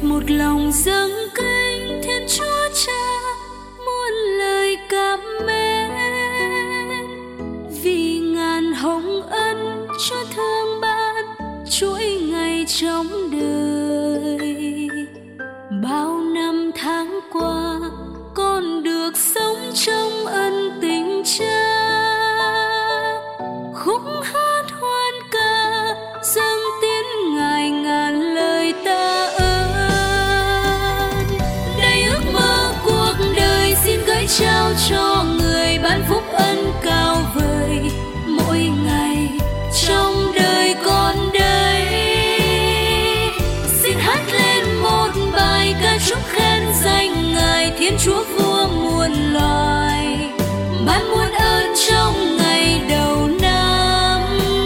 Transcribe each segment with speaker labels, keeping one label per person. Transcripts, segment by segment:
Speaker 1: một lòng dâng kính Thiên Chúa Cha muôn lời cảm mến, vì ngàn hồng ân Chúa thương ban chuỗi ngày trong đời. Bao năm tháng qua con được sống trong ân tình Cha, khúc hát hoan ca dâng tiếng ngài ngàn lời ta ơn. Đầy ước mơ cuộc đời xin gửi trao cho người ban phúc ân cao vời. Mỗi ngày trong đời con đây xin hát lên một bài ca chúc khen danh ngài Thiên Chúa vua muôn loài, ban muôn ơn trong ngày đầu năm.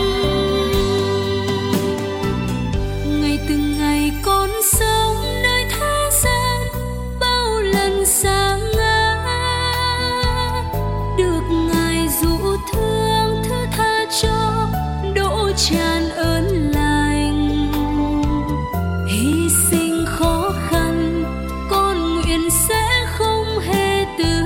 Speaker 1: Ngày từng ngày con sống nơi thế gian bao lần sa ngã, được ngài dụ thương thứ tha cho đỗ tràn ơn lành. Hy sinh khó khăn con nguyện sẽ không hề từ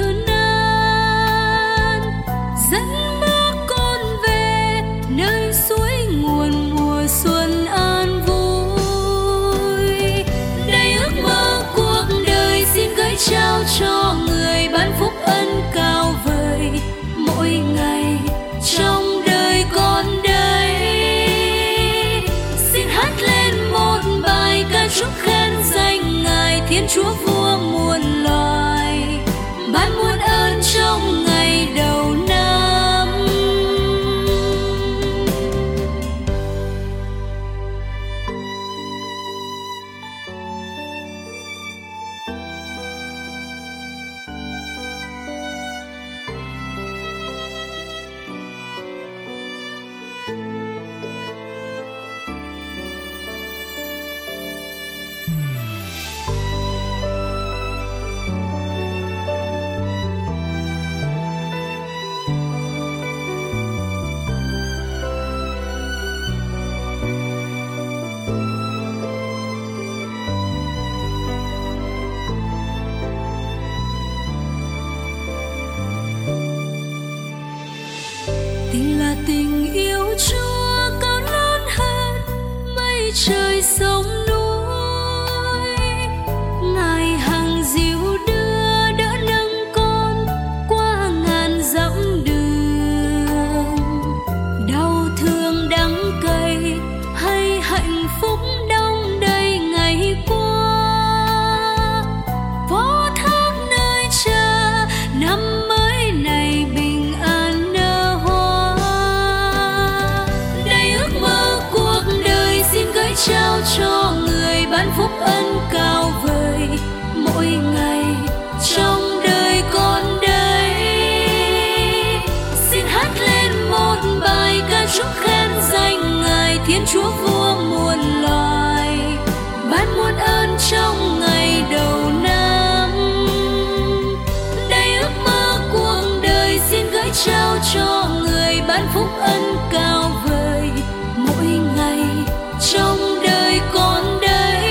Speaker 1: nan, dẫn bước con về nơi suối nguồn mùa xuân an vui. Đầy ước mơ cuộc đời xin gửi trao cho người ban phúc ân cao vời. Mỗi ngày trong đời con đây xin hát lên một bài ca chúc khen danh ngài Thiên Chúa vua muôn loài, ban muôn ơn trong ngày đầu năm. Tình là tình yêu Chúa cao lớn hơn mây trời sông núi, ngài hằng dìu đưa đỡ nâng con qua ngàn dặm đường. Đau thương đắng cay hay hạnh phúc đong đầy ngày qua, phó thác nơi Cha năm mới này bình an nở hoa. Đầy ước mơ cuộc đời xin gửi trao cho người ban phúc ân cao vời. Mỗi ngày trong đời con đây xin hát lên một bài ca chúc khen danh ngài Thiên Chúa vua muôn loài, ban muôn ơn trong ngày đầu năm. Đầy ước mơ cuộc đời xin gửi trao cho người ban phúc ân cao vời. Mỗi ngày trong đời con đây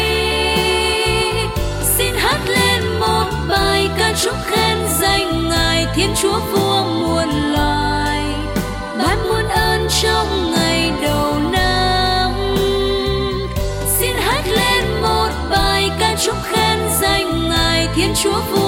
Speaker 1: xin hát lên một bài ca chúc khen danh ngài Thiên Chúa vua muôn loài, ban muôn ơn trong ngày đầu năm. Xin hát lên một bài ca chúc khen danh ngài Thiên Chúa vua